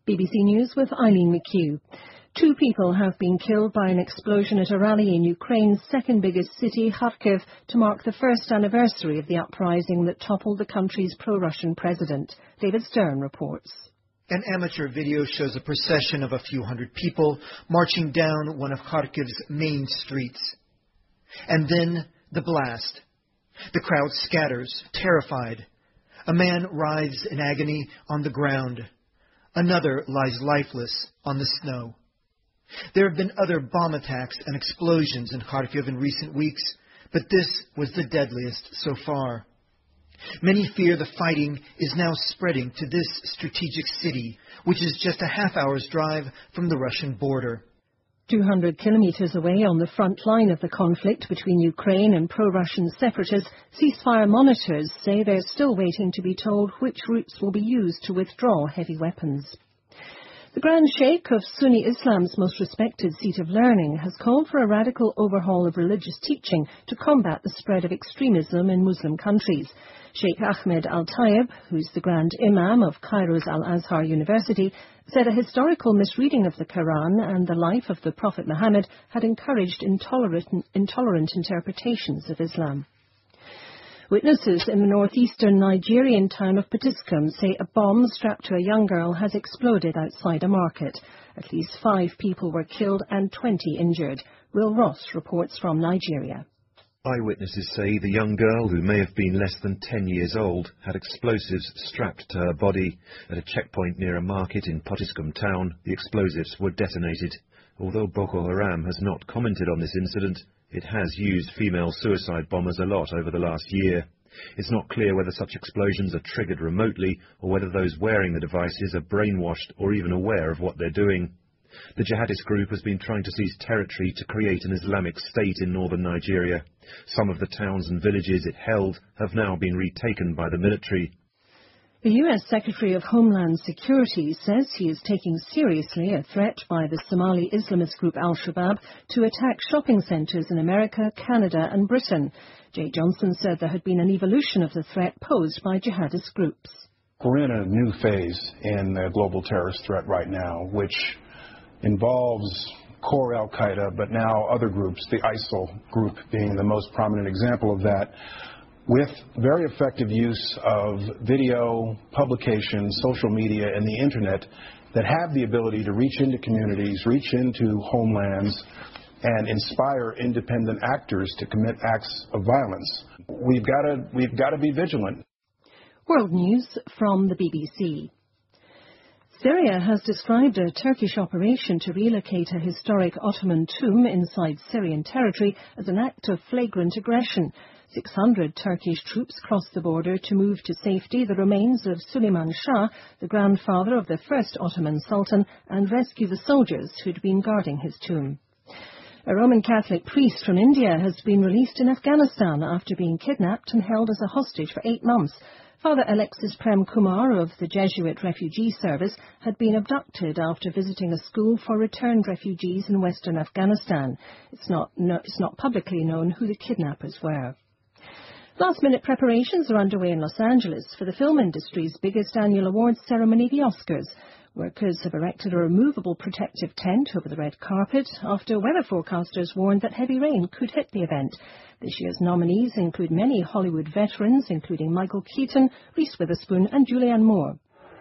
BBC News with Eileen McHugh. 2 people have been killed by an explosion at a rally in Ukraine's second biggest city, Kharkiv, to mark the first anniversary of the uprising that toppled the country's pro-Russian president. David Stern reports. An amateur video shows a procession of a few hundred people marching down one of Kharkiv's main streets. And then the blast. The crowd scatters, terrified. A man writhes in agony on the ground. Another lies lifeless on the snow. There have been other bomb attacks and explosions in Kharkiv in recent weeks, but this was the deadliest so far. Many fear the fighting is now spreading to this strategic city, which is just a half-hour's drive from the Russian border. 200 kilometers away on the front line of the conflict between Ukraine and pro-Russian separatists, ceasefire monitors say they're still waiting to be told which routes will be used to withdraw heavy weapons. The Grand Sheikh of Sunni Islam's most respected seat of learning has called for a radical overhaul of religious teaching to combat the spread of extremism in Muslim countries. Sheikh Ahmed Al-Tayeb, who's the Grand Imam of Cairo's Al-Azhar University, said a historical misreading of the Quran and the life of the Prophet Muhammad had encouraged intolerant interpretations of Islam. Witnesses in the northeastern Nigerian town of Potiskum say a bomb strapped to a young girl has exploded outside a market. At least 5 people were killed and 20 injured. Will Ross reports from Nigeria. Eyewitnesses say the young girl, who may have been less than 10 years old, had explosives strapped to her body. At a checkpoint near a market in Potiskum town, the explosives were detonated. Although Boko Haram has not commented on this incident, it has used female suicide bombers a lot over the last year. It's not clear whether such explosions are triggered remotely or whether those wearing the devices are brainwashed or even aware of what they're doing. The jihadist group has been trying to seize territory to create an Islamic state in northern Nigeria. Some of the towns and villages it held have now been retaken by the military. The U.S. Secretary of Homeland Security says he is taking seriously a threat by the Somali Islamist group Al-Shabaab to attack shopping centres in America, Canada and Britain. Jay Johnson said there had been an evolution of the threat posed by jihadist groups. We're in a new phase in the global terrorist threat right now, which involves core al-Qaeda, but now other groups, the ISIL group being the most prominent example of that, with very effective use of video, publications, social media, and the Internet that have the ability to reach into communities, reach into homelands, and inspire independent actors to commit acts of violence. We've got to be vigilant. World News from the BBC. Syria has described a Turkish operation to relocate a historic Ottoman tomb inside Syrian territory as an act of flagrant aggression. 600 Turkish troops crossed the border to move to safety the remains of Suleiman Shah, the grandfather of the first Ottoman Sultan, and rescue the soldiers who'd been guarding his tomb. A Roman Catholic priest from India has been released in Afghanistan after being kidnapped and held as a hostage for 8 months. Father Alexis Prem Kumar of the Jesuit Refugee Service had been abducted after visiting a school for returned refugees in western Afghanistan. It's not publicly known who the kidnappers were. Last-minute preparations are underway in Los Angeles for the film industry's biggest annual awards ceremony, the Oscars. Workers have erected a removable protective tent over the red carpet after weather forecasters warned that heavy rain could hit the event. This year's nominees include many Hollywood veterans, including Michael Keaton, Reese Witherspoon and Julianne Moore.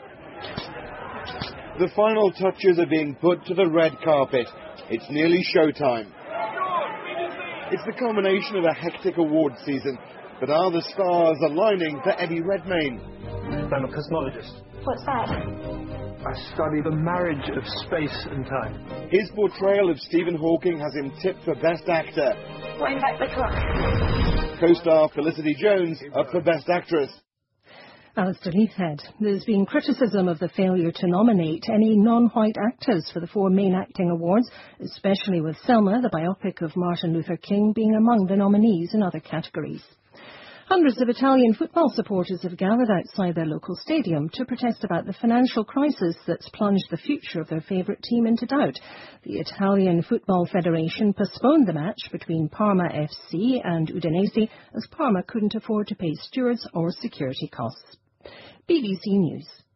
The final touches are being put to the red carpet. It's nearly showtime. It's the culmination of a hectic awards season. But are the stars aligning for Eddie Redmayne? I'm a cosmologist. What's that? I study the marriage of space and time. His portrayal of Stephen Hawking has him tipped for Best Actor. Wind back the clock. Co-star Felicity Jones up for Best Actress. Alistair Leithhead. There's been criticism of the failure to nominate any non-white actors for the 4 main acting awards, especially with Selma, the biopic of Martin Luther King, being among the nominees in other categories. Hundreds of Italian football supporters have gathered outside their local stadium to protest about the financial crisis that's plunged the future of their favourite team into doubt. The Italian Football Federation postponed the match between Parma FC and Udinese as Parma couldn't afford to pay stewards or security costs. BBC News.